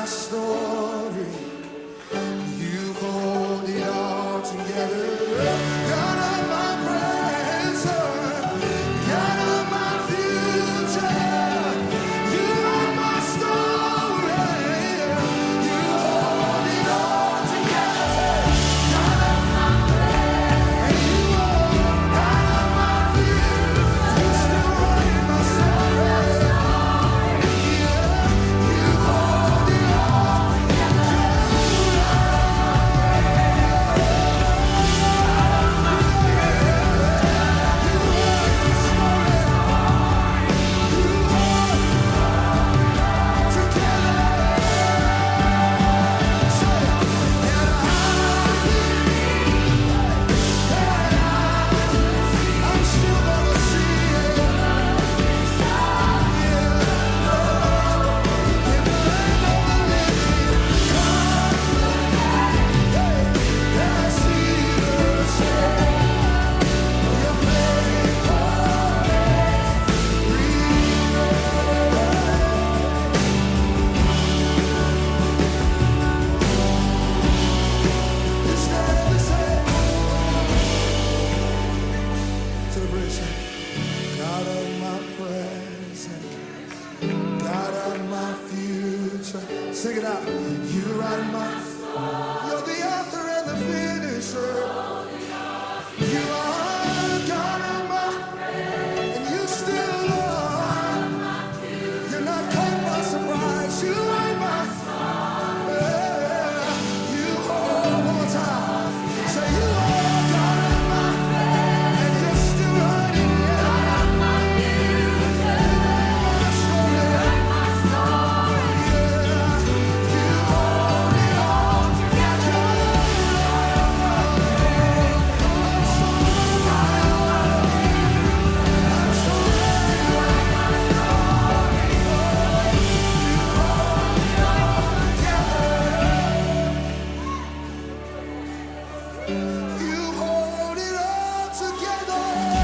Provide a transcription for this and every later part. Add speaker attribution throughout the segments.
Speaker 1: story. You hold it all together. God of my present, God of my future. You are my story. You hold it all together. God of my present, and you are God of my future. You still write my story. God of my present, God of my future. Sing it out. You write my story. You're the author and the finisher. You are God of my, and you still are. You're not caught by surprise. You write my story. You hold one more time. Say you are God of my, and you're still writing. You hold it all together.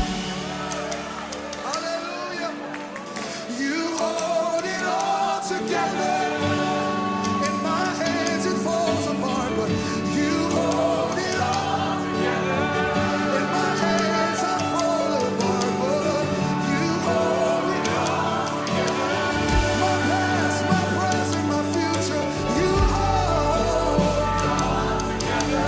Speaker 1: Hallelujah. You hold it all together. In my hands it falls apart, but you hold it all together. In my hands I fall apart, but you hold it all together. My past, my present, my future, you hold it all together.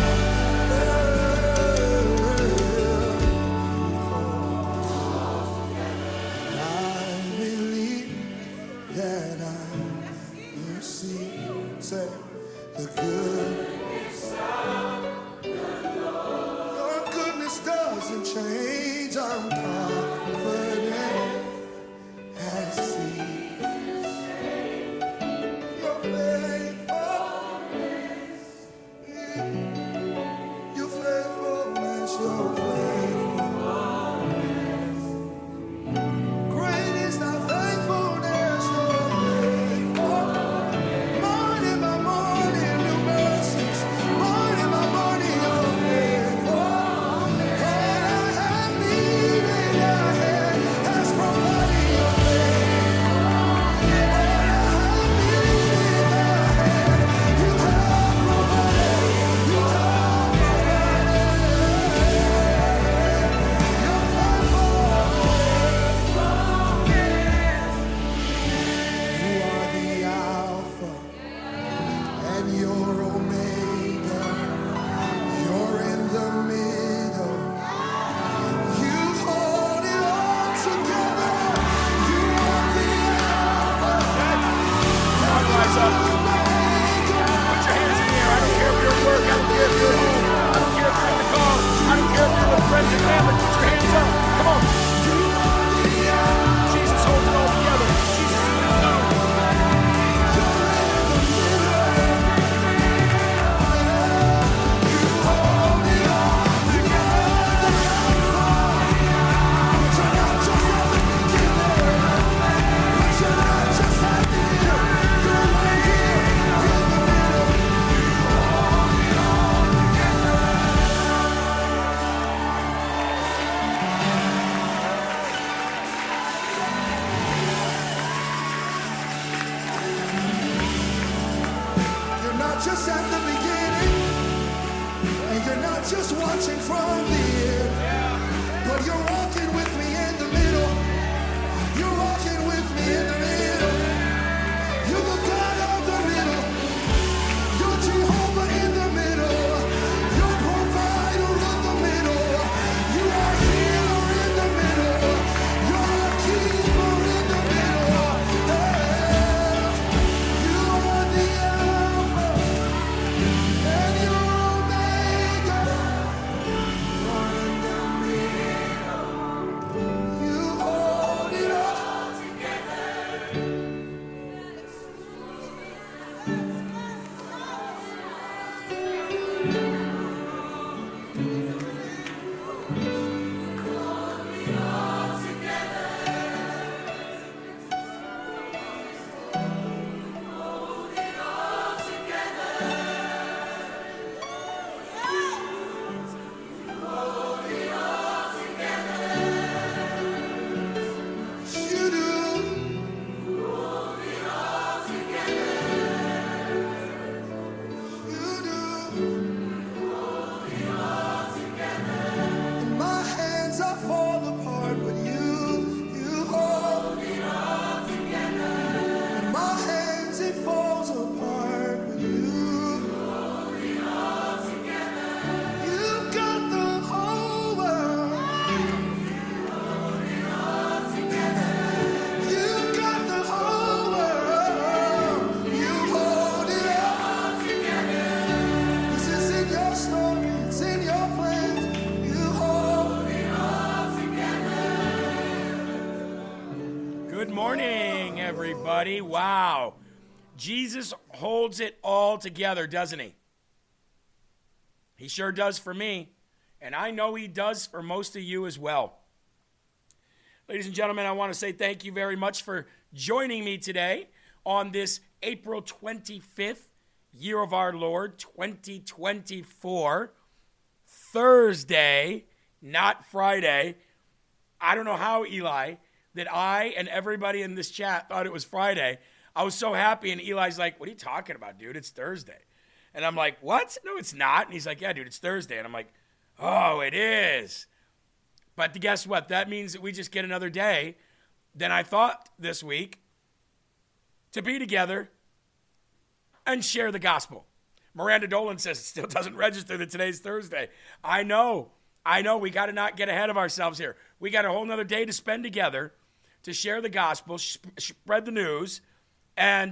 Speaker 1: I believe that I will see, say, the goodness of your goodness doesn't change. I'm confident as see your faithfulness, your faithfulness, your faithfulness. Great is thy faithfulness, your faithfulness. Morning by morning, new mercies. Morning by morning, your faithfulness. And I have needed, thy hand has provided your faithfulness. And I have needed, thy hand you have provided. You have provided. Your faithfulness. You are the Alpha and you're Omega. You're in the middle. You hold it all together. You are the Alpha and
Speaker 2: Rise up.
Speaker 1: Omega.
Speaker 2: Put your hands in the air. I don't care if you're at work. I don't care if you're at home. I don't care if you're in the car. I don't care if you're with friends and family. Put your hands up. Come on.
Speaker 1: You are the Alpha.
Speaker 2: Jesus holds it all together. Jesus is in the know.
Speaker 1: You hold it all together. But you're not just at the beginning. But you're not just at the end. You're right here in the middle. You hold it all together. just at the beginning, and you're not just watching from the end, but you're walking with me in the middle. You're walking with me in the middle. You're the God of the middle. You're Jehovah in the middle. You're provider in the middle. You are healer in the middle. You're a keeper in the middle. Hey, you are the Alpha and you're Omega. You're in the middle. You hold it all together. You do. You do. And my hands I fall apart, but you hold it all together. And my hands it falls apart, but you hold it all together. You've got the whole world. You've got the whole world. You hold it all together. This is in your story, it's in your plans. You hold it all together.
Speaker 2: Good morning, everybody. Wow. Jesus holds it all together, doesn't he? He sure does for me, and I know he does for most of you as well. Ladies and gentlemen, I want to say thank you very much for joining me today on this April 25th, year of our Lord, 2024, Thursday, not Friday. I don't know how, Eli, that I and everybody in this chat thought it was Friday. I was so happy, and Eli's like, what are you talking about, dude? It's Thursday. And I'm like, what? No, it's not. And he's like, yeah, dude, it's Thursday. And I'm like, oh, it is. But guess what? That means that we just get another day than I thought this week to be together and share the gospel. Miranda Dolan says it still doesn't register that today's Thursday. I know. We got to not get ahead of ourselves here. We got a whole nother day to spend together to share the gospel, spread the news. And,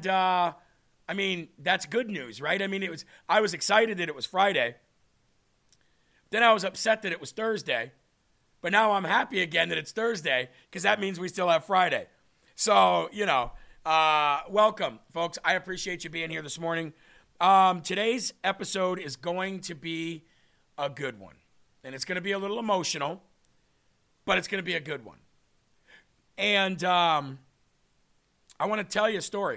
Speaker 2: that's good news, right? I was excited that it was Friday. Then I was upset that it was Thursday. But now I'm happy again that it's Thursday because that means we still have Friday. So, welcome, folks. I appreciate you being here this morning. Today's episode is going to be a good one. And it's going to be a little emotional, but it's going to be a good one. And I want to tell you a story.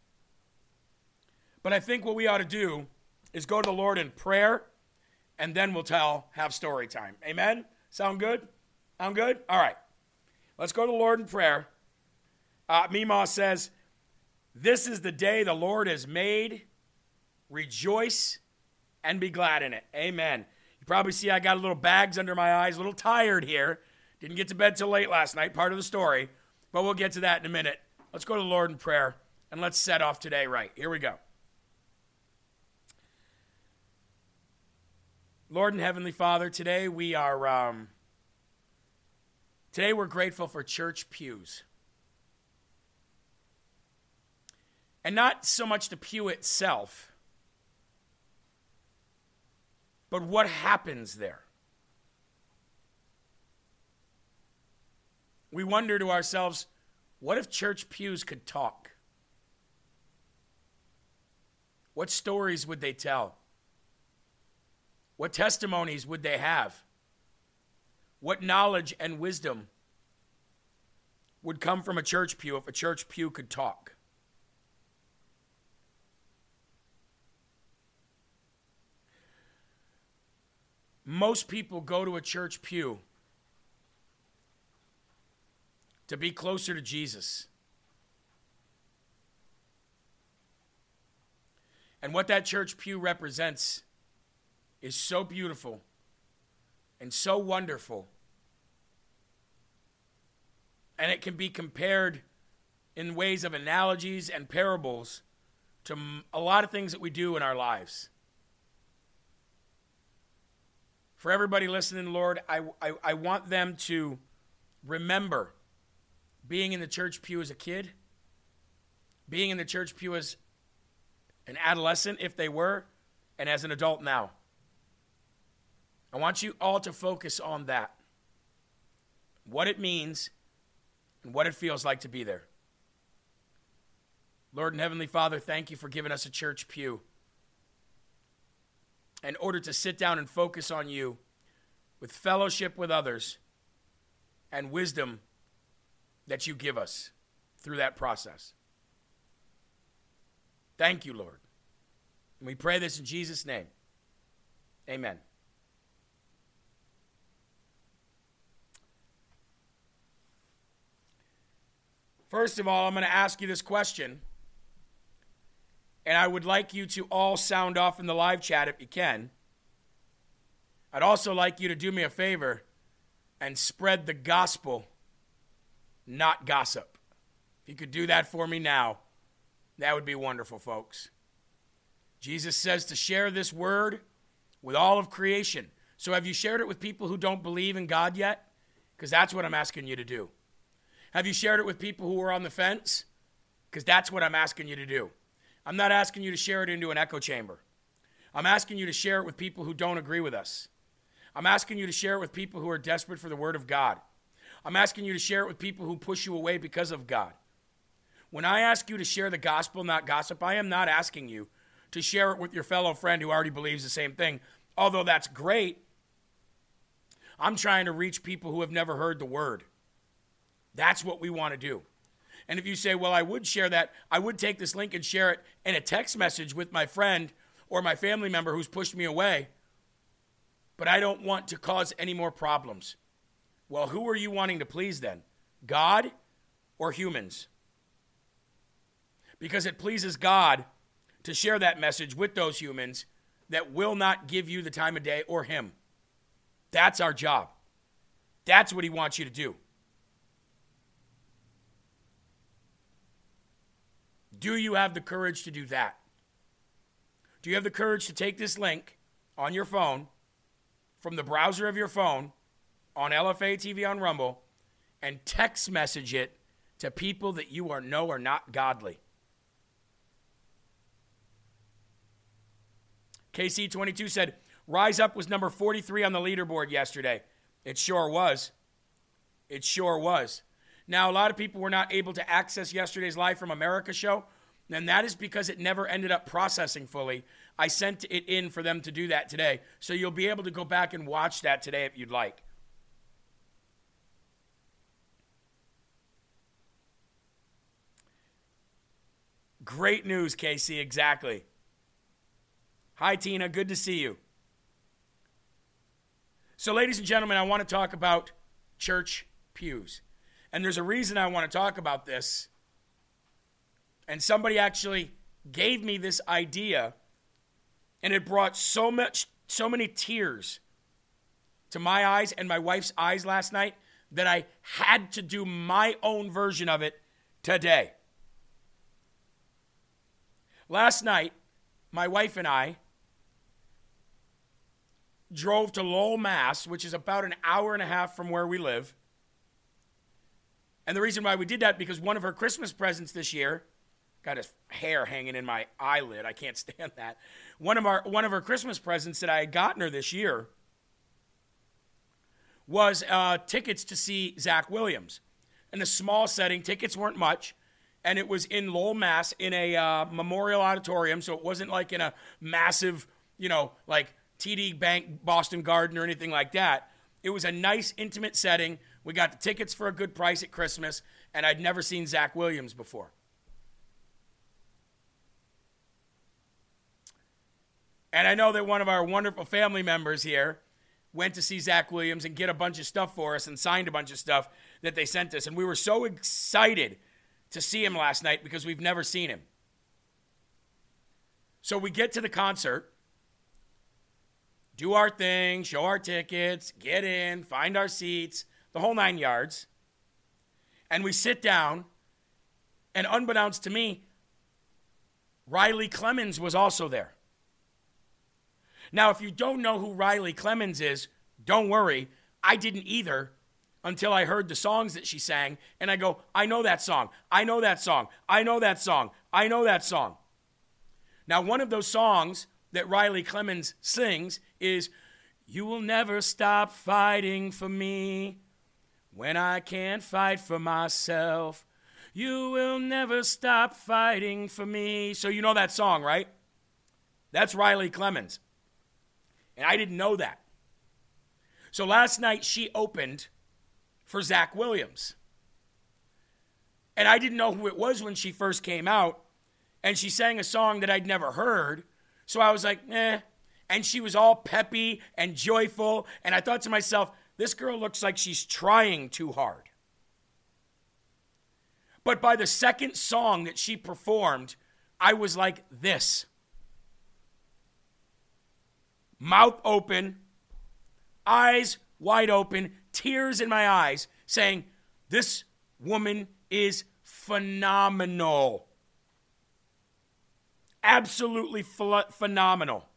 Speaker 2: But I think what we ought to do is go to the Lord in prayer, and then we'll have story time. Amen? Sound good? Sound good? All right. Let's go to the Lord in prayer. Mima says, this is the day the Lord has made. Rejoice and be glad in it. Amen. You probably see I got a little bags under my eyes, a little tired here. Didn't get to bed till late last night, part of the story. But we'll get to that in a minute. Let's go to the Lord in prayer, and let's set off today right. Here we go. Lord and Heavenly Father, today we're grateful for church pews. And not so much the pew itself, but what happens there. We wonder to ourselves, what if church pews could talk? What stories would they tell? What testimonies would they have? What knowledge and wisdom would come from a church pew if a church pew could talk? Most people go to a church pew to be closer to Jesus. And what that church pew represents is so beautiful and so wonderful. And it can be compared in ways of analogies and parables to a lot of things that we do in our lives. For everybody listening, Lord, I want them to remember being in the church pew as a kid, being in the church pew as an adolescent, if they were, and as an adult now. I want you all to focus on that, what it means and what it feels like to be there. Lord and Heavenly Father, thank you for giving us a church pew in order to sit down and focus on you with fellowship with others and wisdom that you give us through that process. Thank you, Lord. And we pray this in Jesus' name. Amen. First of all, I'm going to ask you this question, and I would like you to all sound off in the live chat if you can. I'd also like you to do me a favor and spread the gospel, not gossip. If you could do that for me now, that would be wonderful, folks. Jesus says to share this word with all of creation. So have you shared it with people who don't believe in God yet? Because that's what I'm asking you to do. Have you shared it with people who are on the fence? Because that's what I'm asking you to do. I'm not asking you to share it into an echo chamber. I'm asking you to share it with people who don't agree with us. I'm asking you to share it with people who are desperate for the word of God. I'm asking you to share it with people who push you away because of God. When I ask you to share the gospel, not gossip, I am not asking you to share it with your fellow friend who already believes the same thing. Although that's great, I'm trying to reach people who have never heard the word. That's what we want to do. And if you say, well, I would share that, I would take this link and share it in a text message with my friend or my family member who's pushed me away, but I don't want to cause any more problems. Well, who are you wanting to please then? God or humans? Because it pleases God to share that message with those humans that will not give you the time of day or him. That's our job. That's what he wants you to do. Do you have the courage to do that? Do you have the courage to take this link on your phone, from the browser of your phone, on LFA TV on Rumble, and text message it to people that you know are not godly? KC22 said, Rise Up was number 43 on the leaderboard yesterday. It sure was. It sure was. Now, a lot of people were not able to access yesterday's Live from America show, and that is because it never ended up processing fully. I sent it in for them to do that today, so you'll be able to go back and watch that today if you'd like. Great news, Casey, exactly. Hi, Tina, good to see you. So, ladies and gentlemen, I want to talk about church pews. And there's a reason I want to talk about this. And somebody actually gave me this idea, and it brought so many tears to my eyes and my wife's eyes last night that I had to do my own version of it today. Last night, my wife and I drove to Lowell, Mass., which is about an hour and a half from where we live. And the reason why we did that, because one of her Christmas presents this year, got his hair hanging in my eyelid, I can't stand that. One of her Christmas presents that I had gotten her this year was tickets to see Zach Williams. In a small setting, tickets weren't much, and it was in Lowell, Mass., in a memorial auditorium, so it wasn't like in a massive, like TD Bank, Boston Garden, or anything like that. It was a nice, intimate setting. We got the tickets for a good price at Christmas, and I'd never seen Zach Williams before. And I know that one of our wonderful family members here went to see Zach Williams and get a bunch of stuff for us and signed a bunch of stuff that they sent us. And we were so excited to see him last night because we've never seen him. So we get to the concert, do our thing, show our tickets, get in, find our seats, the whole 9 yards. And we sit down, and unbeknownst to me, Riley Clemmons was also there. Now, if you don't know who Riley Clemmons is, don't worry. I didn't either until I heard the songs that she sang, and I go, I know that song. I know that song. I know that song. I know that song. Now, one of those songs that Riley Clemmons sings is, "You will never stop fighting for me when I can't fight for myself. You will never stop fighting for me." So you know that song, right? That's Riley Clemmons. And I didn't know that. So last night she opened for Zach Williams. And I didn't know who it was when she first came out. And she sang a song that I'd never heard. So I was like, eh. And she was all peppy and joyful. And I thought to myself, this girl looks like she's trying too hard. But by the second song that she performed, I was like this. Mouth open, eyes wide open, tears in my eyes, saying, this woman is phenomenal. Absolutely phenomenal.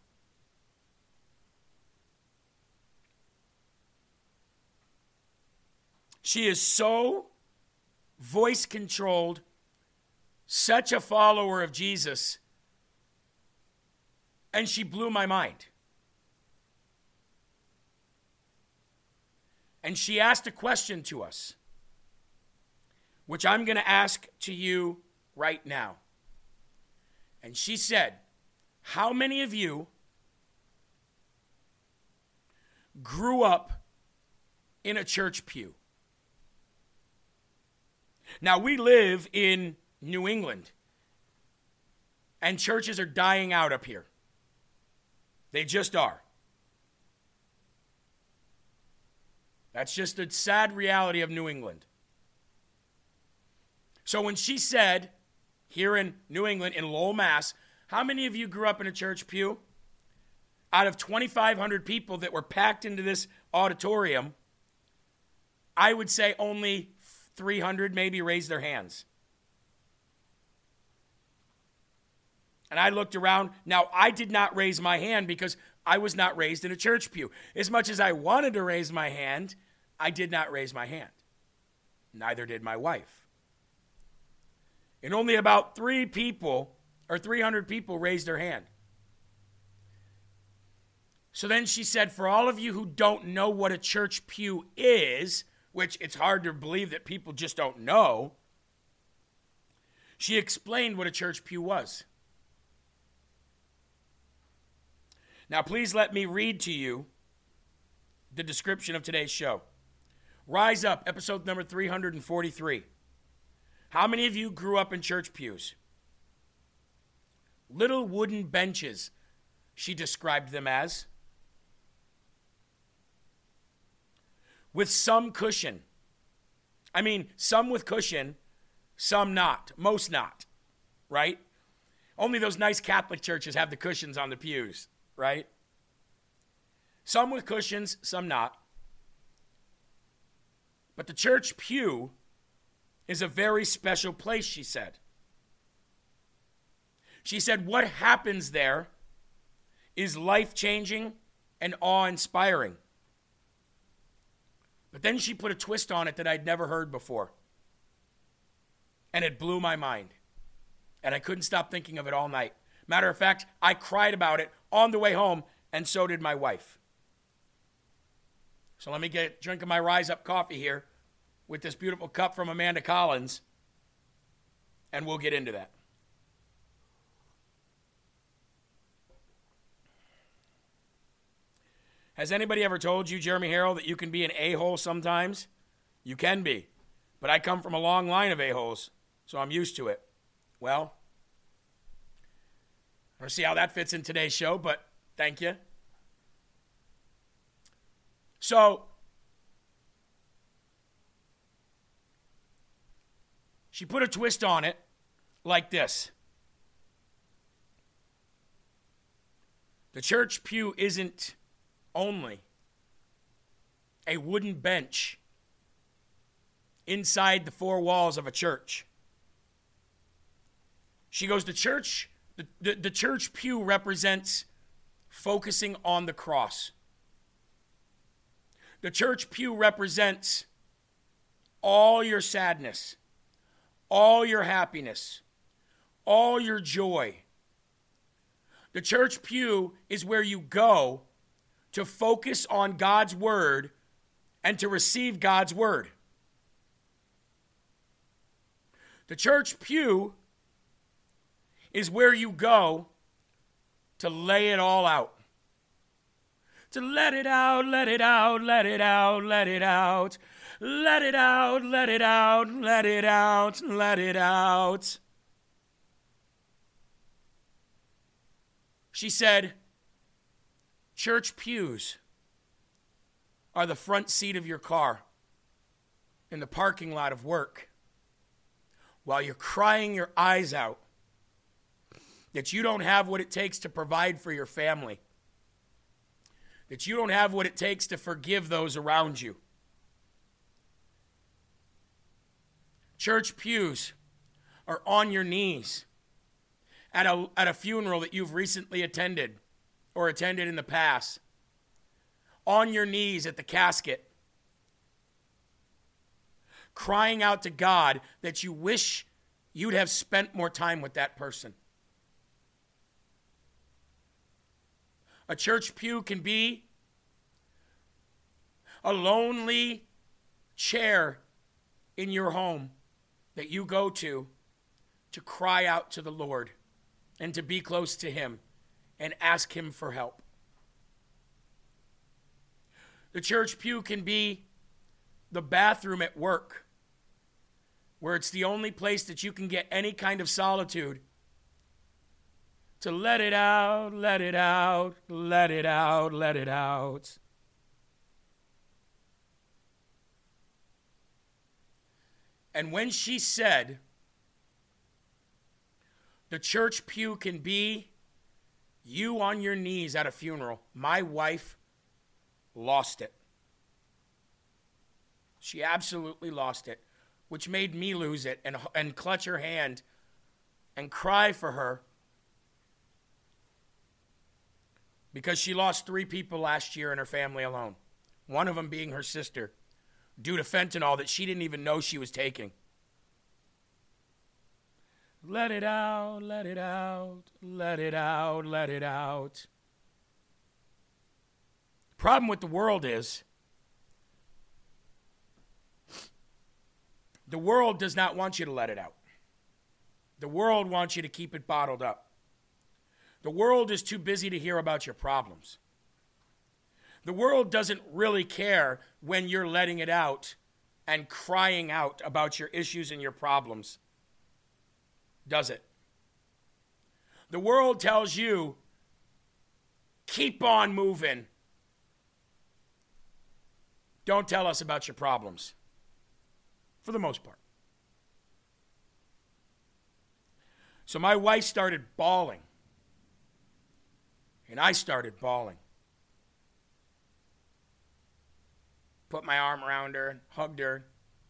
Speaker 2: She is so voice controlled, such a follower of Jesus, and she blew my mind. And she asked a question to us, which I'm going to ask to you right now. And she said, how many of you grew up in a church pew? Now, we live in New England, and churches are dying out up here. They just are. That's just a sad reality of New England. So when she said, here in New England, in Lowell, Mass, how many of you grew up in a church pew? Out of 2,500 people that were packed into this auditorium, I would say only 300 maybe raised their hands. And I looked around. Now, I did not raise my hand because I was not raised in a church pew. As much as I wanted to raise my hand, I did not raise my hand. Neither did my wife. And only about 300 people raised their hand. So then she said, for all of you who don't know what a church pew is, which it's hard to believe that people just don't know, she explained what a church pew was. Now, please let me read to you the description of today's show. Rise Up, episode number 343. How many of you grew up in church pews? Little wooden benches, she described them as, with some cushion. I mean, some with cushion, some not. Most not, right? Only those nice Catholic churches have the cushions on the pews, right? Some with cushions, some not. But the church pew is a very special place, she said. She said, what happens there is life-changing and awe-inspiring. But then she put a twist on it that I'd never heard before. And it blew my mind. And I couldn't stop thinking of it all night. Matter of fact, I cried about it on the way home, and so did my wife. So let me get a drink of my Rise Up coffee here with this beautiful cup from Amanda Collins, and we'll get into that. Has anybody ever told you, Jeremy Harrell, that you can be an a-hole sometimes? You can be. But I come from a long line of a-holes, so I'm used to it. Well, I don't see how that fits in today's show, but thank you. So, she put a twist on it like this. The church pew isn't only a wooden bench inside the four walls of a church. She goes, the church pew represents focusing on the cross. The church pew represents all your sadness, all your happiness, all your joy. The church pew is where you go to focus on God's word and to receive God's word. The church pew is where you go to lay it all out. To let it out, let it out, let it out, let it out. Let it out, let it out, let it out, let it out. She said, church pews are the front seat of your car in the parking lot of work while you're crying your eyes out that you don't have what it takes to provide for your family, that you don't have what it takes to forgive those around you. Church pews are on your knees at a funeral that you've recently attended or attended in the past, on your knees at the casket, crying out to God that you wish you'd have spent more time with that person. A church pew can be a lonely chair in your home that you go to cry out to the Lord and to be close to Him and ask Him for help. The church pew can be the bathroom at work, where it's the only place that you can get any kind of solitude to let it out, let it out, let it out, let it out. And when she said, the church pew can be you on your knees at a funeral, my wife lost it. She absolutely lost it, which made me lose it and clutch her hand and cry for her, because she lost 3 people last year in her family alone, one of them being her sister, due to fentanyl that she didn't even know she was taking. Let it out, let it out, let it out, let it out. The problem with the world is, the world does not want you to let it out. The world wants you to keep it bottled up. The world is too busy to hear about your problems. The world doesn't really care when you're letting it out and crying out about your issues and your problems, does it? The world tells you, keep on moving. Don't tell us about your problems, for the most part. So my wife started bawling. And I started bawling. Put my arm around her, hugged her.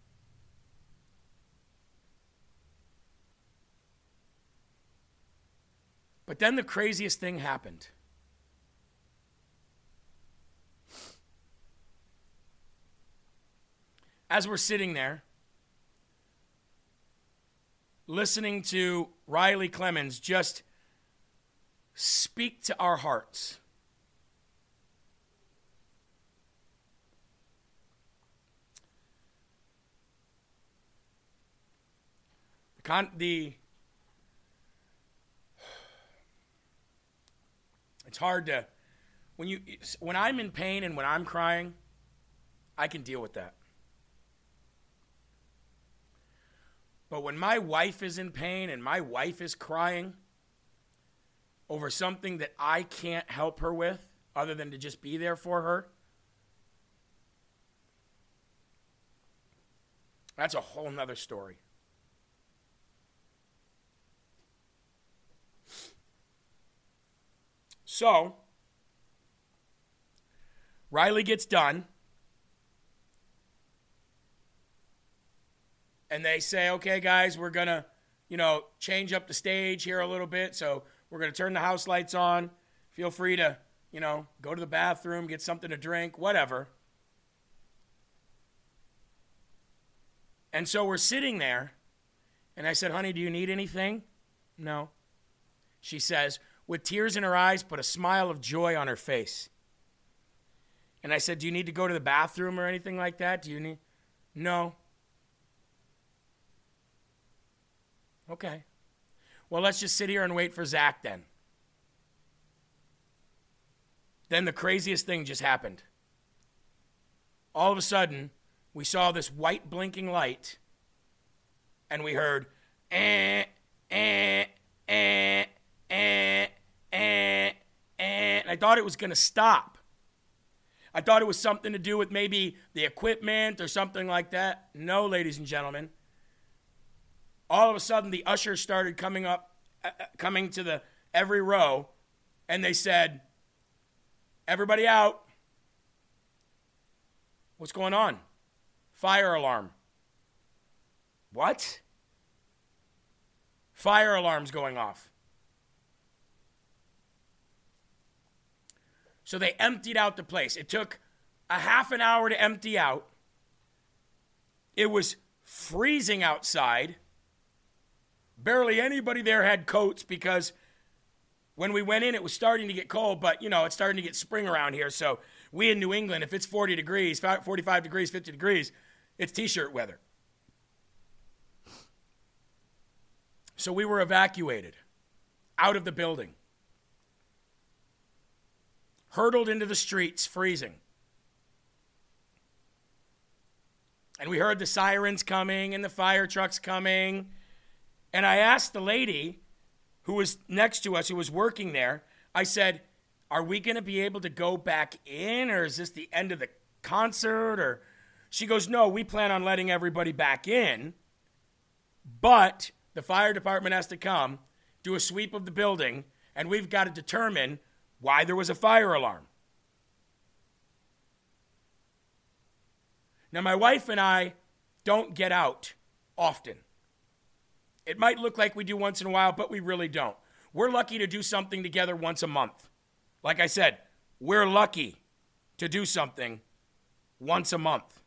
Speaker 2: But then the craziest thing happened. As we're sitting there, listening to Riley Clemmons just speak to our hearts. It's hard to, when I'm in pain and when I'm crying, I can deal with that. But when my wife is in pain and my wife is crying over something that I can't help her with other than to just be there for her, that's a whole nother story. So, Riley gets done. And they say, okay, guys, we're going to, change up the stage here a little bit. So we're going to turn the house lights on. Feel free to, go to the bathroom, get something to drink, whatever. And so we're sitting there. And I said, honey, do you need anything? No. She says, with tears in her eyes, but a smile of joy on her face. And I said, do you need to go to the bathroom or anything like that? Do you need? No. Okay. Well, let's just sit here and wait for Zach then. Then the craziest thing just happened. All of a sudden, we saw this white blinking light, and we heard, and I thought it was going to stop. I thought it was something to do with maybe the equipment or something like that. No, ladies and gentlemen. All of a sudden, the ushers started coming to the every row, and they said, everybody out. What's going on? Fire alarm. What? Fire alarm's going off. So they emptied out the place. It took a half an hour to empty out. It was freezing outside. Barely anybody there had coats because when we went in, it was starting to get cold, but, it's starting to get spring around here. So we in New England, if it's 40 degrees, 45 degrees, 50 degrees, it's T-shirt weather. So we were evacuated out of the building, hurtled into the streets, freezing. And we heard the sirens coming and the fire trucks coming. And I asked the lady who was next to us, who was working there, I said, are we going to be able to go back in, or is this the end of the concert? Or she goes, no, we plan on letting everybody back in, but the fire department has to come, do a sweep of the building, and we've got to determine why there was a fire alarm. Now, my wife and I don't get out often. It might look like we do once in a while, but we really don't. We're lucky to do something together once a month. Like I said, we're lucky to do something once a month.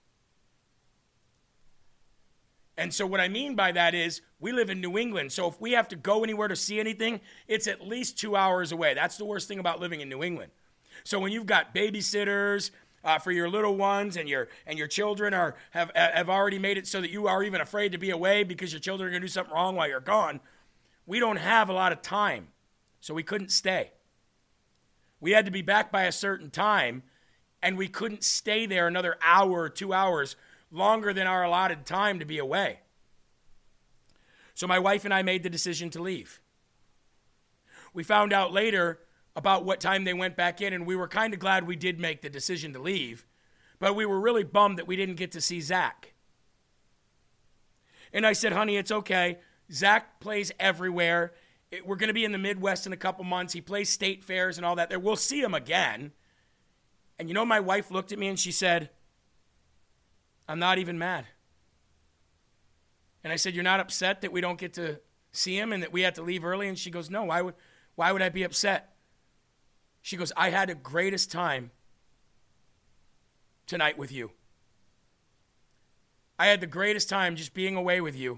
Speaker 2: And so what I mean by that is we live in New England, so if we have to go anywhere to see anything, it's at least 2 hours away. That's the worst thing about living in New England. So when you've got babysitters for your little ones, and your children have already made it so that you are even afraid to be away because your children are going to do something wrong while you're gone, we don't have a lot of time, so we couldn't stay. We had to be back by a certain time, and we couldn't stay there another hour or 2 hours longer than our allotted time to be away. So my wife and I made the decision to leave. We found out later about what time they went back in, and we were kind of glad we did make the decision to leave, but we were really bummed that we didn't get to see Zach. And I said, honey, it's okay. Zach plays everywhere. We're going to be in the Midwest in a couple months. He plays state fairs and all that there. We'll see him again. And my wife looked at me and she said, I'm not even mad. And I said, you're not upset that we don't get to see him and that we had to leave early? And she goes, no, why would I be upset? She goes, I had the greatest time tonight with you. I had the greatest time just being away with you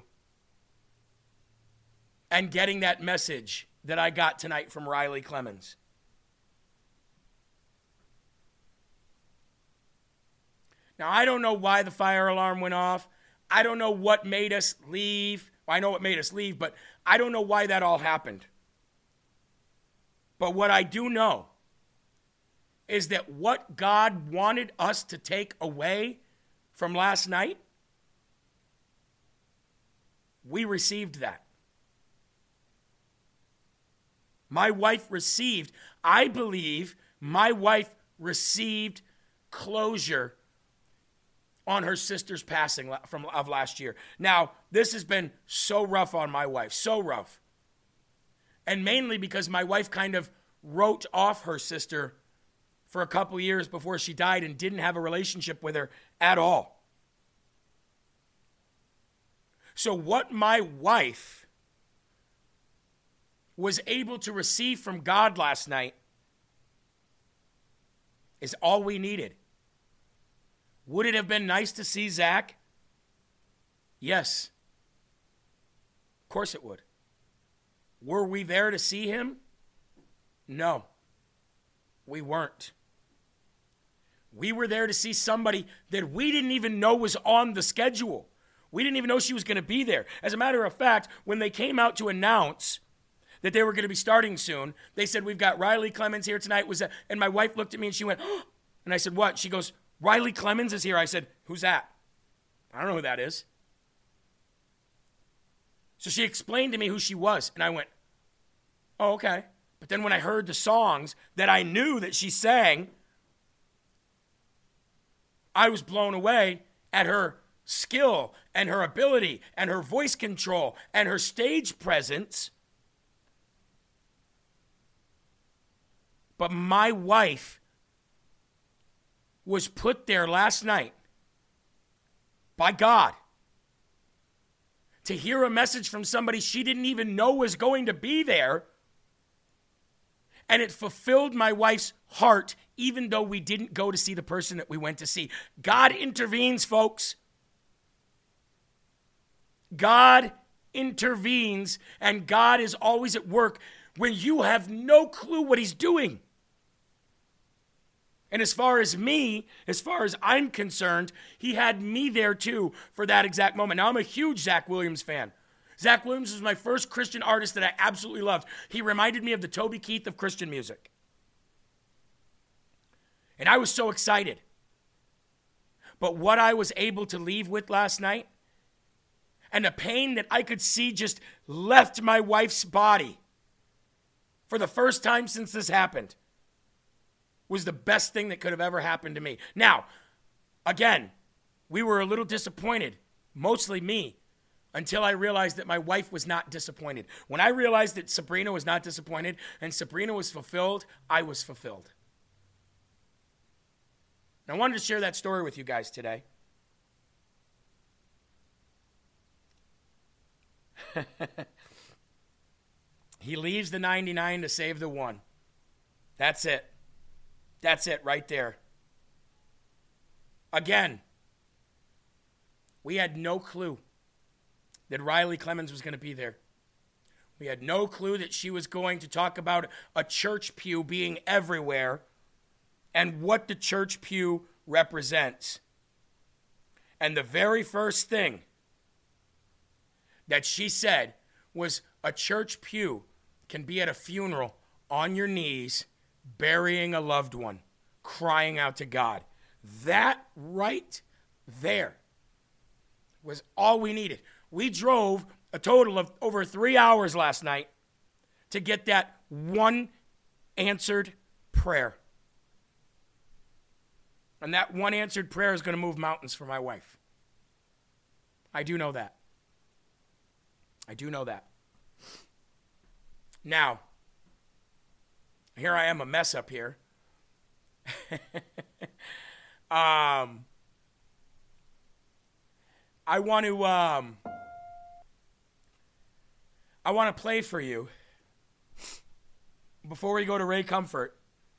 Speaker 2: and getting that message that I got tonight from Riley Clemmons. Now, I don't know why the fire alarm went off. I don't know what made us leave. Well, I know what made us leave, but I don't know why that all happened. But what I do know is that what God wanted us to take away from last night, we received that. My wife received, I believe my wife received closure on her sister's passing of last year. Now, this has been so rough on my wife, so rough. And mainly because my wife kind of wrote off her sister for a couple years before she died and didn't have a relationship with her at all. So what my wife was able to receive from God last night is all we needed. Would it have been nice to see Zach? Yes. Of course it would. Were we there to see him? No. We weren't. We were there to see somebody that we didn't even know was on the schedule. We didn't even know she was going to be there. As a matter of fact, when they came out to announce that they were going to be starting soon, they said, we've got Riley Clemens here tonight. And my wife looked at me and she went, oh. And I said, what? She goes, Riley Clemens is here. I said, who's that? I don't know who that is. So she explained to me who she was. And I went, oh, okay. But then when I heard the songs that I knew that she sang, I was blown away at her skill and her ability and her voice control and her stage presence. But my wife was put there last night by God to hear a message from somebody she didn't even know was going to be there. And it fulfilled my wife's heart, even though we didn't go to see the person that we went to see. God intervenes, folks. God intervenes, and God is always at work when you have no clue what he's doing. And as far as I'm concerned, he had me there too for that exact moment. Now, I'm a huge Zach Williams fan. Zach Williams was my first Christian artist that I absolutely loved. He reminded me of the Toby Keith of Christian music. And I was so excited. But what I was able to leave with last night, and the pain that I could see just left my wife's body for the first time since this happened, was the best thing that could have ever happened to me. Now, again, we were a little disappointed, mostly me, until I realized that my wife was not disappointed. When I realized that Sabrina was not disappointed and Sabrina was fulfilled, I was fulfilled. And I wanted to share that story with you guys today. He leaves the 99 to save the one. That's it. That's it right there. Again, we had no clue that Riley Clemens was going to be there. We had no clue that she was going to talk about a church pew being everywhere and what the church pew represents. And the very first thing that she said was, a church pew can be at a funeral on your knees, burying a loved one, crying out to God. That right there was all we needed. We drove a total of over 3 hours last night to get that one answered prayer. And that one answered prayer is going to move mountains for my wife. I do know that. I do know that. Now, here I am, a mess up here. I want to play for you before we go to Ray Comfort.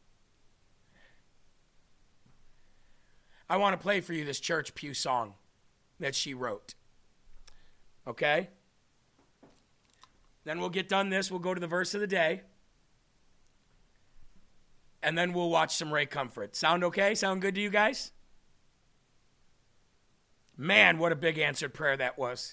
Speaker 2: I want to play for you this church pew song that she wrote. Okay? Then we'll get done this. We'll go to the verse of the day. And then we'll watch some Ray Comfort. Sound okay? Sound good to you guys? Man, what a big answered prayer that was.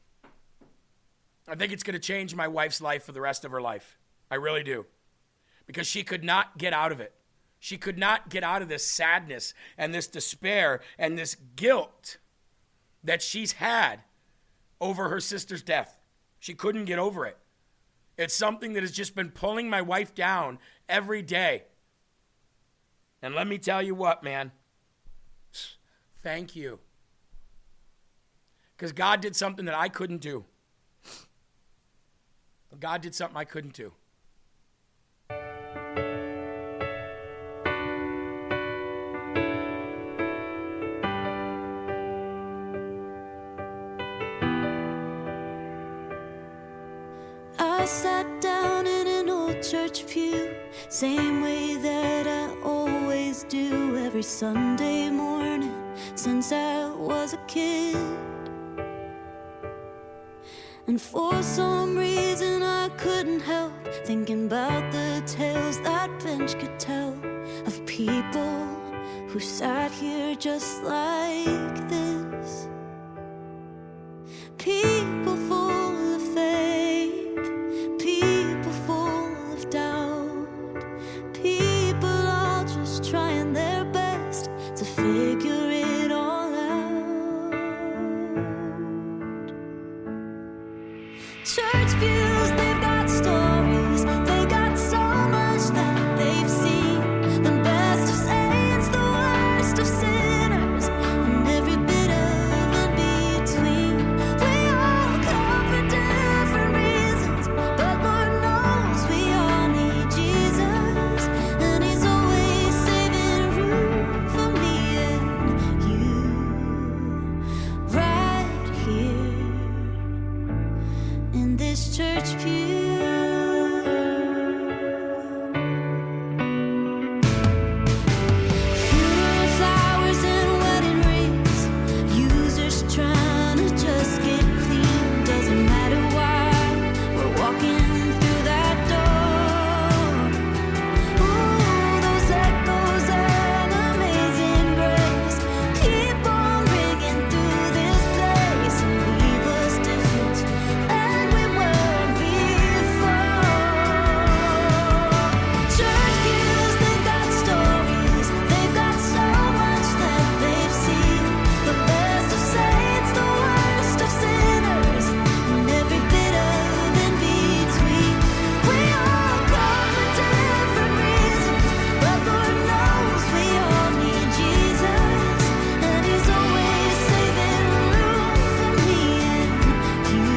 Speaker 2: I think it's going to change my wife's life for the rest of her life. I really do. Because she could not get out of it. She could not get out of this sadness and this despair and this guilt that she's had over her sister's death. She couldn't get over it. It's something that has just been pulling my wife down every day. And let me tell you what, man. Thank you. Because God did something that I couldn't do. God did something I couldn't do.
Speaker 3: sat down in an old church pew, same way that I always do every Sunday morning since I was a kid. And for some reason I couldn't help thinking about the tales that bench could tell of people who sat here just like this. People full of faith, people full of doubt, people all just trying their best to figure it all out. Church pews, they've got stories, they got so much that they've seen. The best of saints, the worst of sinners, and every bit of in between. We all come for different reasons, but Lord knows we all need Jesus, and He's always saving room for me and you, right here in this church pew. Funeral flowers and wedding rings, users trying to just get clean. Doesn't matter why we're walking through that door. Ooh, those echoes and amazing grace keep on ringing through this place and leave us different than we were before. Church pews, they've got stories, they've got so much that they've seen. The best of saints, the worst of sinners, and every bit of in between. We all come for different reasons, but Lord knows we all need Jesus, and He's always saving room for me and you,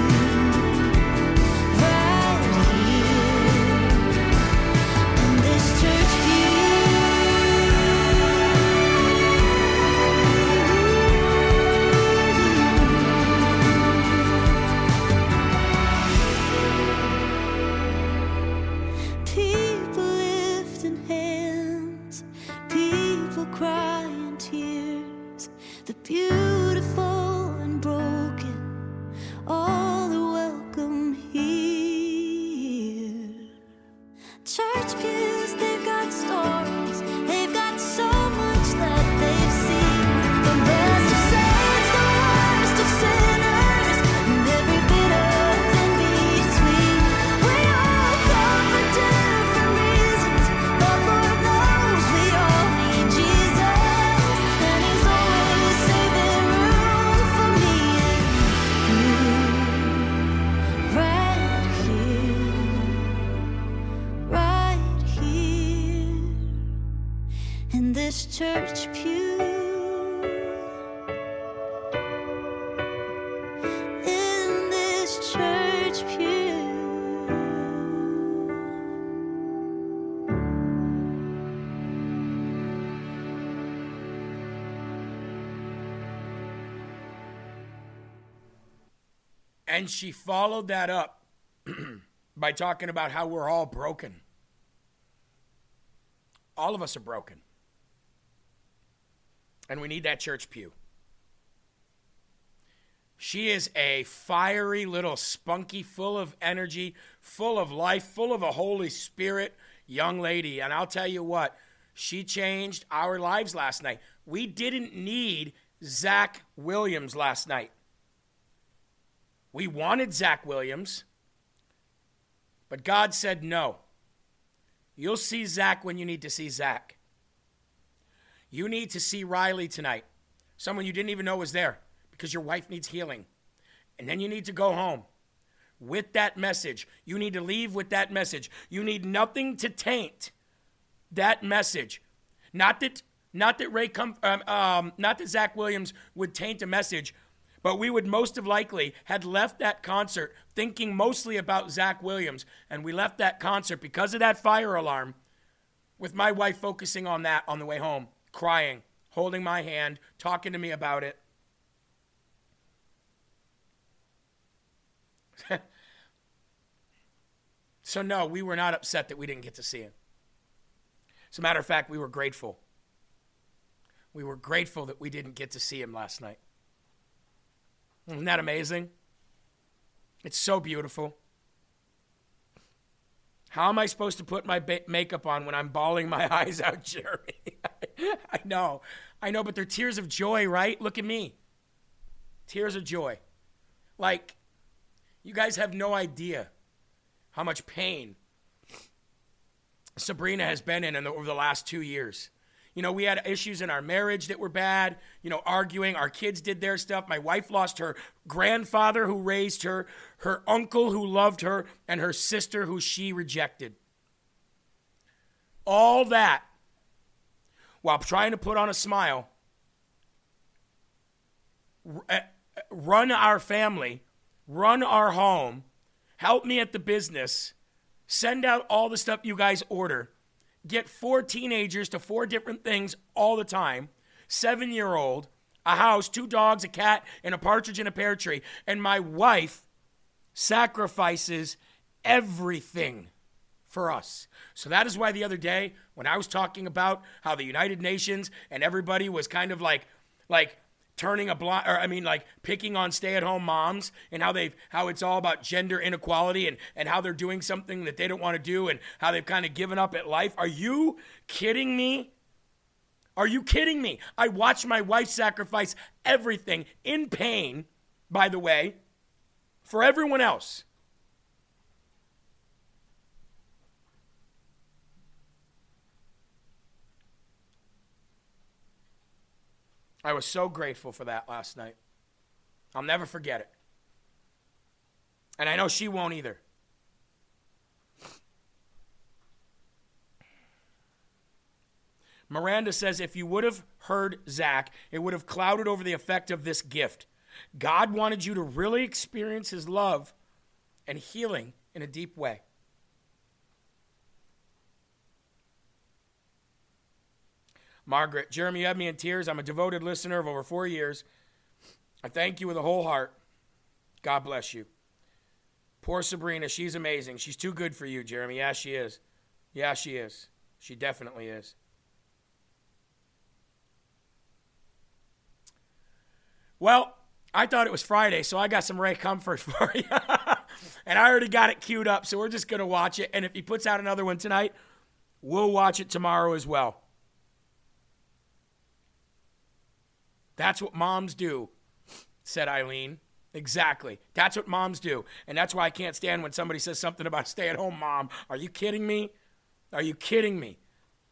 Speaker 3: right here in this church pew. People lifting hands, people crying tears, the beautiful and broken, all are welcome here. Church pews, they've got stories, they've got so much that they've seen. The best of saints, the worst of sinners, and every bit of in between. We all come for different reasons, but Lord knows we all need Jesus, and He's always saving room for me and you, right here in this church pew, in this church pew.
Speaker 2: And she followed that up by talking about how we're all broken. All of us are broken. And we need that church pew. She is a fiery little spunky, full of energy, full of life, full of a Holy Spirit young lady. And I'll tell you what, she changed our lives last night. We didn't need Zach Williams last night. We wanted Zach Williams, but God said no. You'll see Zach when you need to see Zach. You need to see Riley tonight, someone you didn't even know was there, because your wife needs healing. And then you need to go home with that message. You need to leave with that message. You need nothing to taint that message. Not that Zach Williams would taint a message, but we would most have likely had left that concert thinking mostly about Zach Williams, and we left that concert because of that fire alarm with my wife focusing on that on the way home, crying, holding my hand, talking to me about it. So no, we were not upset that we didn't get to see him. As a matter of fact, we were grateful. We were grateful that we didn't get to see him last night. Isn't that amazing? It's so beautiful. How am I supposed to put my makeup on when I'm bawling my eyes out, Jeremy? I know, but they're tears of joy, right? Look at me. Tears of joy. Like, you guys have no idea how much pain Sabrina has been in over the last 2 years. You know, we had issues in our marriage that were bad, arguing. Our kids did their stuff. My wife lost her grandfather who raised her, her uncle who loved her, and her sister who she rejected. All that while trying to put on a smile, run our family, run our home, help me at the business, send out all the stuff you guys order, get 4 teenagers to 4 different things all the time, 7-year-old, a house, 2 dogs, a cat, and a partridge in a pear tree. And my wife sacrifices everything for us. So that is why the other day when I was talking about how the United Nations and everybody was kind of like turning a blind, picking on stay-at-home moms and how it's all about gender inequality and how they're doing something that they don't want to do and how they've kind of given up at life. Are you kidding me? Are you kidding me? I watched my wife sacrifice everything in pain, by the way, for everyone else. I was so grateful for that last night. I'll never forget it. And I know she won't either. Miranda says, if you would have heard Zach, it would have clouded over the effect of this gift. God wanted you to really experience his love and healing in a deep way. Margaret, Jeremy, you have me in tears. I'm a devoted listener of over 4 years. I thank you with a whole heart. God bless you. Poor Sabrina, she's amazing. She's too good for you, Jeremy. Yeah, she is. Yeah, she is. She definitely is. Well, I thought it was Friday, so I got some Ray Comfort for you. And I already got it queued up, so we're just going to watch it. And if he puts out another one tonight, we'll watch it tomorrow as well. That's what moms do, said Eileen. Exactly. That's what moms do. And that's why I can't stand when somebody says something about stay-at-home mom. Are you kidding me? Are you kidding me?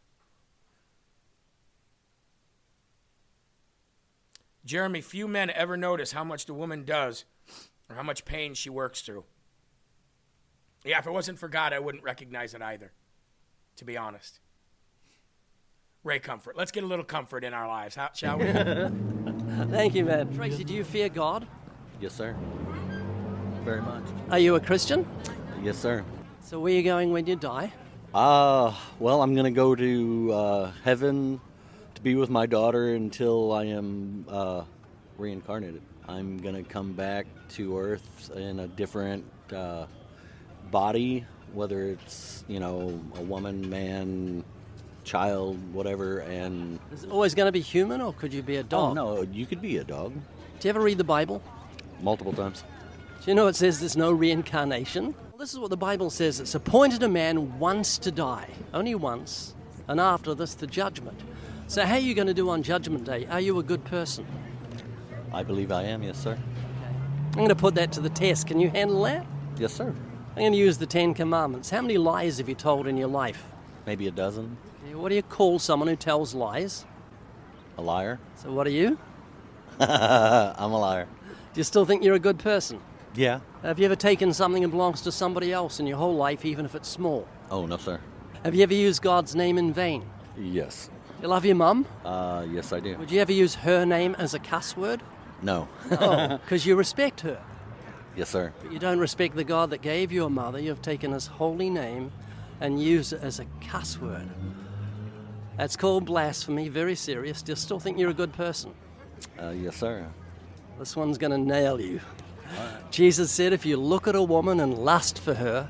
Speaker 2: Jeremy, few men ever notice how much the woman does or how much pain she works through. Yeah, if it wasn't for God, I wouldn't recognize it either, to be honest. Ray Comfort. Let's get a little comfort in our lives, shall we?
Speaker 4: Thank you, man. Tracy, do you fear God?
Speaker 5: Yes, sir. Very much.
Speaker 4: Are you a Christian?
Speaker 5: Yes, sir.
Speaker 4: So where are you going when you die?
Speaker 5: Well, I'm going to go to heaven to be with my daughter until I am reincarnated. I'm going to come back to Earth in a different body, whether it's, a woman, man, child, whatever, and...
Speaker 4: Is it always going to be human, or could you be a dog?
Speaker 5: Oh, no, you could be a dog.
Speaker 4: Do you ever read the Bible?
Speaker 5: Multiple times.
Speaker 4: Do you know it says there's no reincarnation? Well, this is what the Bible says. It's appointed a man once to die, only once, and after this, the judgment. So how are you going to do on Judgment Day? Are you a good person?
Speaker 5: I believe I am, yes, sir.
Speaker 4: I'm going to put that to the test. Can you handle that?
Speaker 5: Yes, sir.
Speaker 4: I'm going to use the 10 Commandments. How many lies have you told in your life?
Speaker 5: Maybe a dozen.
Speaker 4: What do you call someone who tells lies?
Speaker 5: A liar.
Speaker 4: So what are you?
Speaker 5: I'm a liar.
Speaker 4: Do you still think you're a good person?
Speaker 5: Yeah.
Speaker 4: Have you ever taken something that belongs to somebody else in your whole life, even if it's small?
Speaker 5: Oh, no, sir.
Speaker 4: Have you ever used God's name in vain?
Speaker 5: Yes.
Speaker 4: You love your mum?
Speaker 5: Yes, I do.
Speaker 4: Would you ever use her name as a cuss word?
Speaker 5: No.
Speaker 4: Oh, because you respect her.
Speaker 5: Yes, sir.
Speaker 4: But you don't respect the God that gave you a mother. You've taken his holy name and used it as a cuss word. That's called blasphemy, very serious. Do you still think you're a good person?
Speaker 5: Yes, sir.
Speaker 4: This one's going to nail you. Jesus said if you look at a woman and lust for her,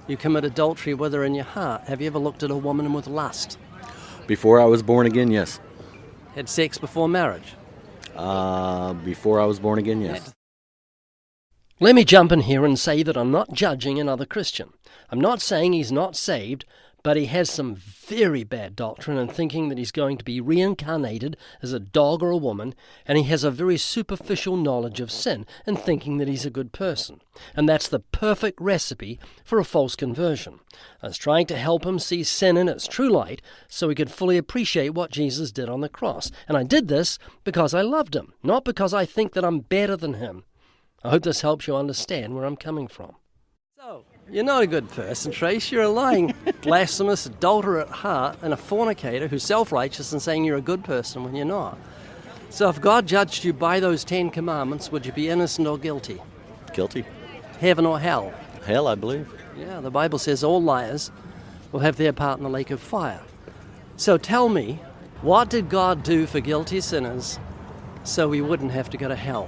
Speaker 4: You commit adultery with her in your heart. Have you ever looked at a woman with lust?
Speaker 5: Before I was born again, yes.
Speaker 4: Had sex before marriage?
Speaker 5: Before I was born again, yes.
Speaker 4: Let me jump in here and say that I'm not judging another Christian. I'm not saying he's not saved, but he has some very bad doctrine in thinking that he's going to be reincarnated as a dog or a woman, and he has a very superficial knowledge of sin and thinking that he's a good person. And that's the perfect recipe for a false conversion. I was trying to help him see sin in its true light so he could fully appreciate what Jesus did on the cross. And I did this because I loved him, not because I think that I'm better than him. I hope this helps you understand where I'm coming from. So, you're not a good person, Trace. You're a lying, blasphemous, adulterer at heart and a fornicator who's self-righteous and saying you're a good person when you're not. So if God judged you by those 10 commandments, would you be innocent or guilty?
Speaker 5: Guilty.
Speaker 4: Heaven or hell?
Speaker 5: Hell, I believe.
Speaker 4: Yeah, the Bible says all liars will have their part in the lake of fire. So tell me, what did God do for guilty sinners so we wouldn't have to go to hell?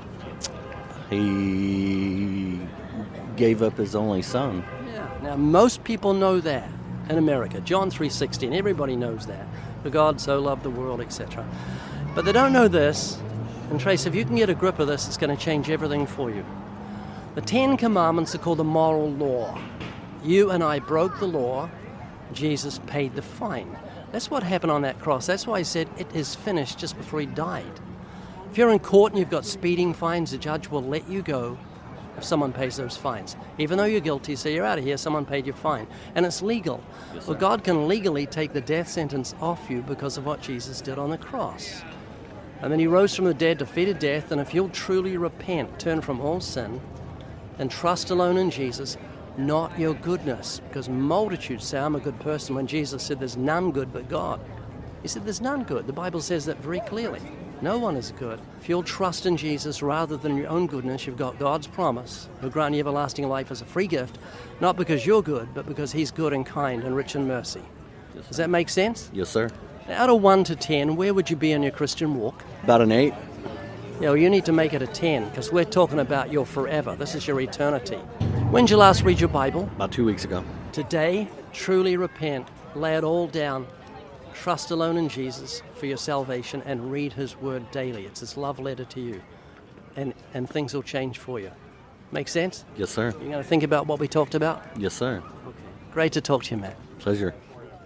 Speaker 5: He gave up his only son.
Speaker 4: Yeah. Now, most people know that in America. John 3:16, everybody knows that. For God so loved the world, etc. But they don't know this. And Trace, if you can get a grip of this, it's going to change everything for you. The 10 commandments are called the moral law. You and I broke the law. Jesus paid the fine. That's what happened on that cross. That's why he said, it is finished, just before he died. If you're in court and you've got speeding fines, the judge will let you go if someone pays those fines. Even though you're guilty, so you're out of here, someone paid your fine. And it's legal.
Speaker 5: Yes,
Speaker 4: well, God can legally take the death sentence off you because of what Jesus did on the cross. And then he rose from the dead, defeated death, and if you'll truly repent, turn from all sin, and trust alone in Jesus, not your goodness, because multitudes say, I'm a good person, when Jesus said there's none good but God. He said there's none good. The Bible says that very clearly. No one is good. If you'll trust in Jesus rather than your own goodness, you've got God's promise. He'll grant you everlasting life as a free gift, not because you're good, but because he's good and kind and rich in mercy. Does that make sense?
Speaker 5: Yes, sir.
Speaker 4: Out of 1 to 10, where would you be in your Christian walk?
Speaker 5: About an 8.
Speaker 4: Yeah, well, you need to make it a 10, because we're talking about your forever. This is your eternity. When did you last read your Bible?
Speaker 5: About 2 weeks ago.
Speaker 4: Today, truly repent, lay it all down, trust alone in Jesus for your salvation, and read his word daily. It's his love letter to you, and things will change for you. Make sense?
Speaker 5: Yes, sir.
Speaker 4: You're going to think about what we talked about?
Speaker 5: Yes, sir.
Speaker 4: Okay. Great to talk to you, Matt.
Speaker 5: Pleasure.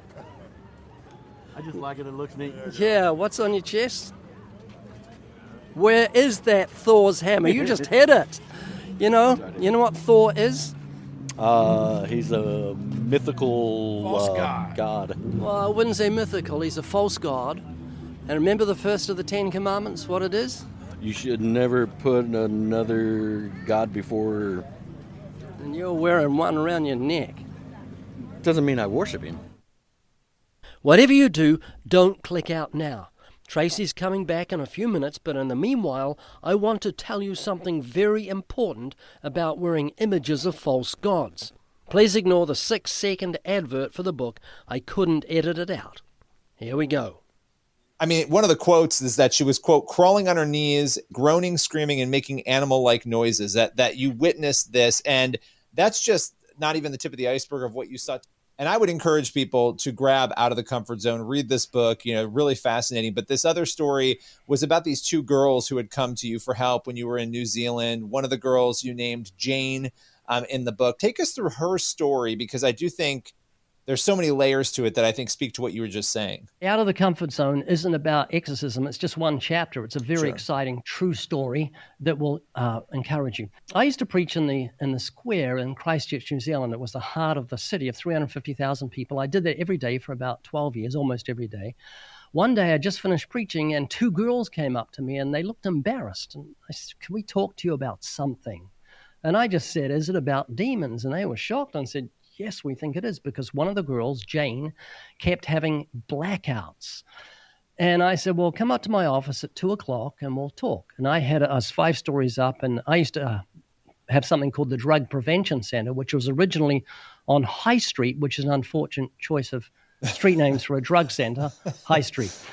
Speaker 5: I just like it. It looks neat.
Speaker 4: Yeah, what's on your chest? Where is that Thor's hammer? You just hit it. You know what Thor is?
Speaker 5: He's a mythical
Speaker 2: False god.
Speaker 5: god.
Speaker 4: Well, I wouldn't say mythical. He's a false god. And remember the first of the 10 commandments, what it is?
Speaker 5: You should never put another god before.
Speaker 4: And you're wearing one around your neck.
Speaker 5: Doesn't mean I worship him.
Speaker 4: Whatever you do, don't click out now. Tracy's coming back in a few minutes, but in the meanwhile, I want to tell you something very important about wearing images of false gods. Please ignore the 6-second advert for the book. I couldn't edit it out. Here we go.
Speaker 6: I mean, one of the quotes is that she was, quote, crawling on her knees, groaning, screaming, and making animal-like noises, that you witnessed this. And that's just not even the tip of the iceberg of what you saw. And I would encourage people to grab Out of the Comfort Zone, read this book, really fascinating. But this other story was about these 2 girls who had come to you for help when you were in New Zealand. One of the girls you named Jane in the book. Take us through her story, because I do think there's so many layers to it that I think speak to what you were just saying.
Speaker 4: Out of the Comfort Zone isn't about exorcism. It's just one chapter. It's a very exciting, true story that will encourage you. I used to preach in the square in Christchurch, New Zealand. It was the heart of the city of 350,000 people. I did that every day for about 12 years, almost every day. One day I just finished preaching and 2 girls came up to me and they looked embarrassed. And I said, can we talk to you about something? And I just said, is it about demons? And they were shocked and said, yes, we think it is, because one of the girls, Jane, kept having blackouts. And I said, well, come up to my office at 2:00 and we'll talk. And I had us 5 stories up, and I used to have something called the Drug Prevention Center, which was originally on High Street, which is an unfortunate choice of street names for a drug center, High Street.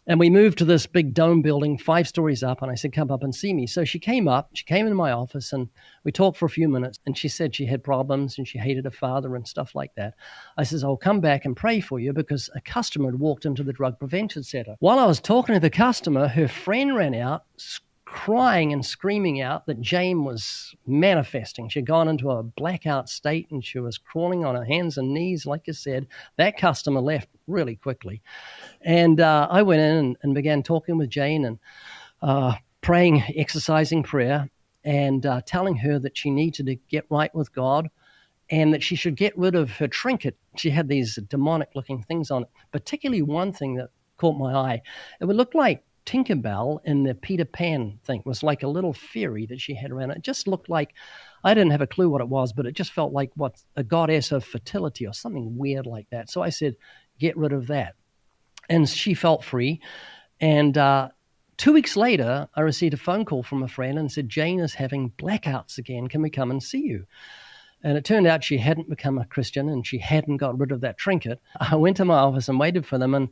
Speaker 4: And we moved to this big dome building 5 stories up, and I said, come up and see me. So she came up, she came into my office, and we talked for a few minutes, and she said she had problems and she hated her father and stuff like that. I says, I'll come back and pray for you, because a customer had walked into the drug prevention center. While I was talking to the customer, her friend ran out, crying and screaming out that Jane was manifesting. She'd gone into a blackout state and she was crawling on her hands and knees, like you said. That customer left really quickly. And I went in and began talking with Jane and praying, exercising prayer, and telling her that she needed to get right with God and that she should get rid of her trinket. She had these demonic-looking things on it, particularly one thing that caught my eye. It would look like Tinkerbell in the Peter Pan thing. It was like a little fairy that she had around. It just looked like, I didn't have a clue what it was, but it just felt like what a goddess of fertility or something weird like that. So I said, get rid of that. And she felt free. And 2 weeks later, I received a phone call from a friend and said, Jane is having blackouts again. Can we come and see you? And it turned out she hadn't become a Christian and she hadn't got rid of that trinket. I went to my office and waited for them, and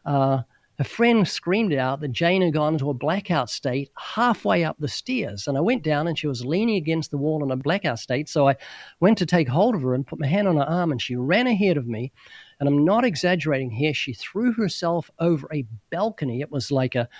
Speaker 4: a friend screamed out that Jane had gone into a blackout state halfway up the stairs. And I went down and she was leaning against the wall in a blackout state. So I went to take hold of her and put my hand on her arm, and she ran ahead of me. And I'm not exaggerating here. She threw herself over a balcony. It was like a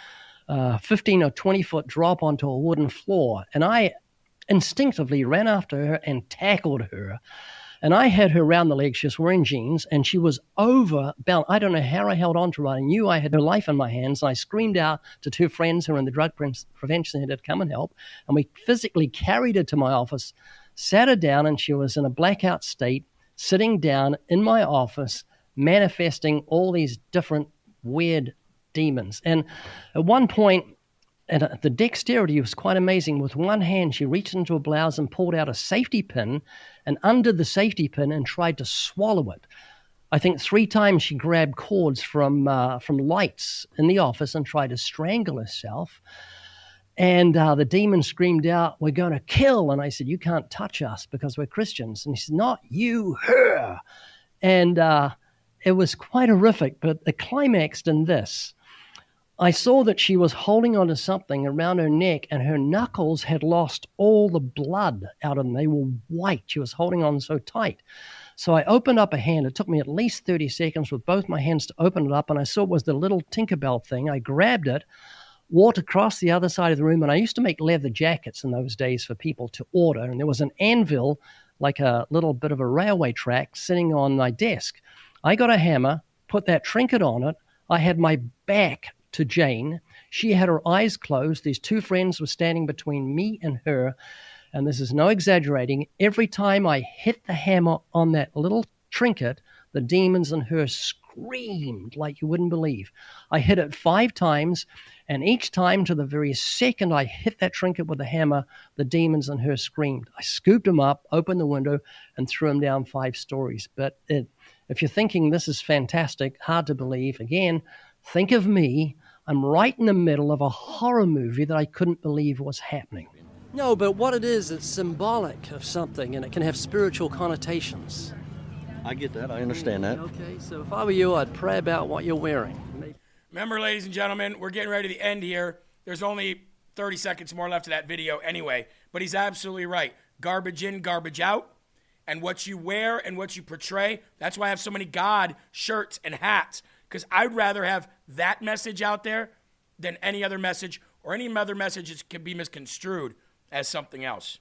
Speaker 4: 15 or 20 foot drop onto a wooden floor. And I instinctively ran after her and tackled her. And I had her around the legs. She was wearing jeans, and she was overbound. I don't know how I held on to her. I knew I had her life in my hands. And I screamed out to 2 friends who were in the drug prevention center to come and help. And we physically carried her to my office, sat her down, and she was in a blackout state, sitting down in my office, manifesting all these different weird demons. And at one point, and the dexterity was quite amazing. With one hand, she reached into a blouse and pulled out a safety pin and undid the safety pin and tried to swallow it. I think 3 times she grabbed cords from lights in the office and tried to strangle herself. And the demon screamed out, "We're going to kill." And I said, "You can't touch us because we're Christians." And he said, "Not you, her." And it was quite horrific, but it climaxed in this. I saw that she was holding onto something around her neck, and her knuckles had lost all the blood out of them. They were white. She was holding on so tight. So I opened up a hand. It took me at least 30 seconds with both my hands to open it up, and I saw it was the little Tinkerbell thing. I grabbed it, walked across the other side of the room, and I used to make leather jackets in those days for people to order, and there was an anvil, like a little bit of a railway track, sitting on my desk. I got a hammer, put that trinket on it. I had my back to Jane. She had her eyes closed. These 2 friends were standing between me and her, and this is no exaggerating. Every time I hit the hammer on that little trinket, the demons in her screamed like you wouldn't believe. I hit it 5 times, and each time, to the very second I hit that trinket with the hammer, the demons in her screamed. I scooped them up, opened the window, and threw them down 5 stories. But if you're thinking this is fantastic, hard to believe, again, think of me. I'm right in the middle of a horror movie that I couldn't believe was happening. No, but what it is, it's symbolic of something, and it can have spiritual connotations.
Speaker 5: I get that. I understand that.
Speaker 4: Okay, so if I were you, I'd pray about what you're wearing.
Speaker 2: Remember, ladies and gentlemen, we're getting ready to the end here. There's only 30 seconds more left of that video anyway, but he's absolutely right. Garbage in, garbage out. And what you wear and what you portray, that's why I have so many God shirts and hats, because I'd rather have that message out there than any other message, or any other messages can be misconstrued as something else.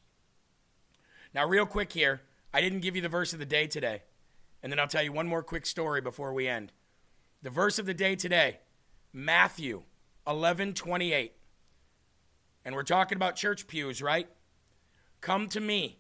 Speaker 2: Now, real quick here, I didn't give you the verse of the day today, and then I'll tell you one more quick story before we end. The verse of the day today, Matthew 11:28. And we're talking about church pews, right? "Come to me,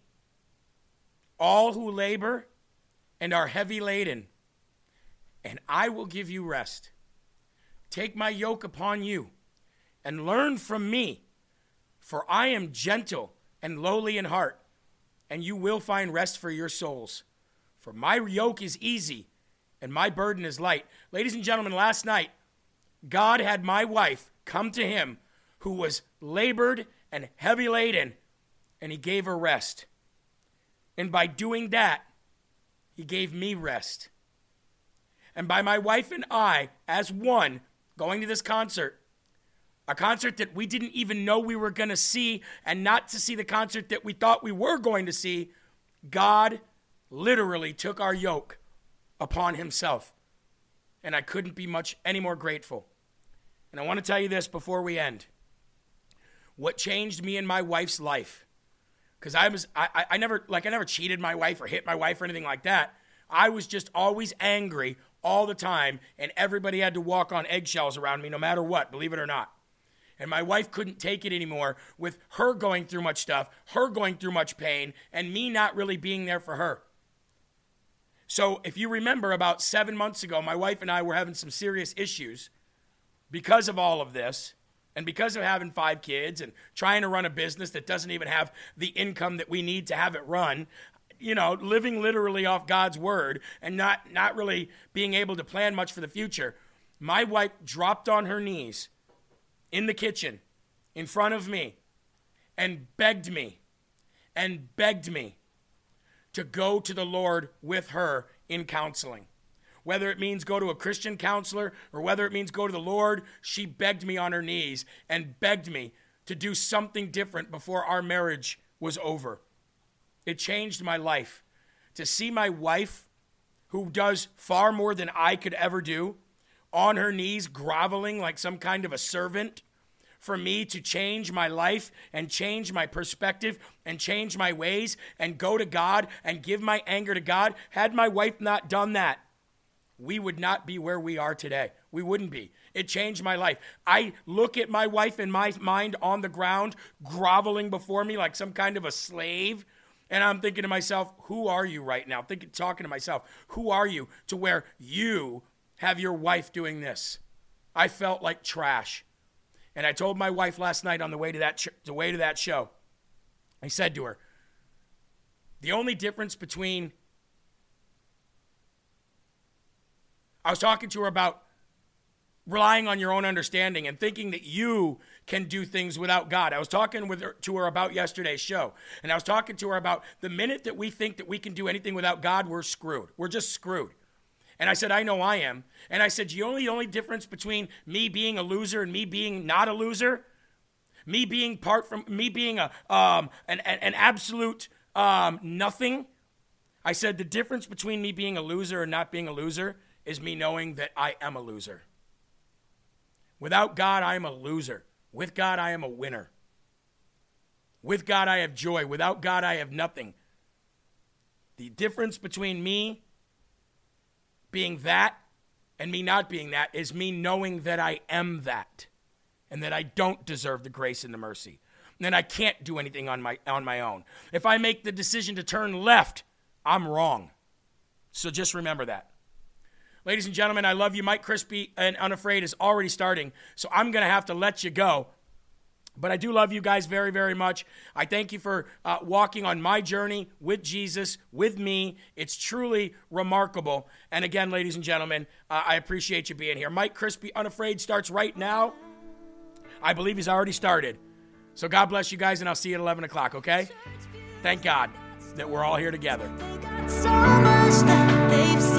Speaker 2: all who labor and are heavy laden, and I will give you rest. Take my yoke upon you and learn from me, for I am gentle and lowly in heart, and you will find rest for your souls. For my yoke is easy and my burden is light." Ladies and gentlemen, last night, God had my wife come to him who was labored and heavy laden, and he gave her rest. And by doing that, he gave me rest. And by my wife and I, as one, going to this concert, a concert that we didn't even know we were going to see, and not to see the concert that we thought we were going to see, God literally took our yoke upon himself. And I couldn't be much any more grateful. And I want to tell you this before we end. What changed me and my wife's life, because I never cheated my wife or hit my wife or anything like that. I was just always angry all the time, and everybody had to walk on eggshells around me no matter what, believe it or not. And my wife couldn't take it anymore with her going through much stuff, her going through much pain, and me not really being there for her. So if you remember, about 7 months ago, my wife and I were having some serious issues because of all of this, and because of having 5 kids and trying to run a business that doesn't even have the income that we need to have it run, you know, living literally off God's word and not really being able to plan much for the future. My wife dropped on her knees in the kitchen in front of me and begged me to go to the Lord with her in counseling. Whether it means go to a Christian counselor or whether it means go to the Lord, she begged me on her knees and begged me to do something different before our marriage was over. It changed my life. To see my wife, who does far more than I could ever do, on her knees groveling like some kind of a servant, for me to change my life and change my perspective and change my ways and go to God and give my anger to God. Had my wife not done that, we would not be where we are today. We wouldn't be. It changed my life. I look at my wife in my mind on the ground, groveling before me like some kind of a slave, and I'm thinking to myself, who are you right now? Talking to myself, who are you to where you have your wife doing this? I felt like trash. And I told my wife last night on the way to that show, I said to her, the only difference between, I was talking to her about relying on your own understanding and thinking that you can do things without God. I was talking to her about yesterday's show, and I was talking to her about the minute that we think that we can do anything without God, we're screwed. We're just screwed. And I said, I know I am. And I said, the only difference between me being a loser and me being not a loser, me being an absolute nothing, I said the difference between me being a loser and not being a loser is me knowing that I am a loser. Without God, I am a loser. With God, I am a winner. With God, I have joy. Without God, I have nothing. The difference between me being that and me not being that is me knowing that I am that and that I don't deserve the grace and the mercy. And that I can't do anything on my own. If I make the decision to turn left, I'm wrong. So just remember that. Ladies and gentlemen, I love you. Mike Crispy and Unafraid is already starting, so I'm going to have to let you go. But I do love you guys very, very much. I thank you for walking on my journey with Jesus, with me. It's truly remarkable. And again, ladies and gentlemen, I appreciate you being here. Mike Crispy Unafraid starts right now. I believe he's already started. So God bless you guys, and I'll see you at 11 o'clock, okay? Thank God that we're all here together.
Speaker 3: They got so much that they've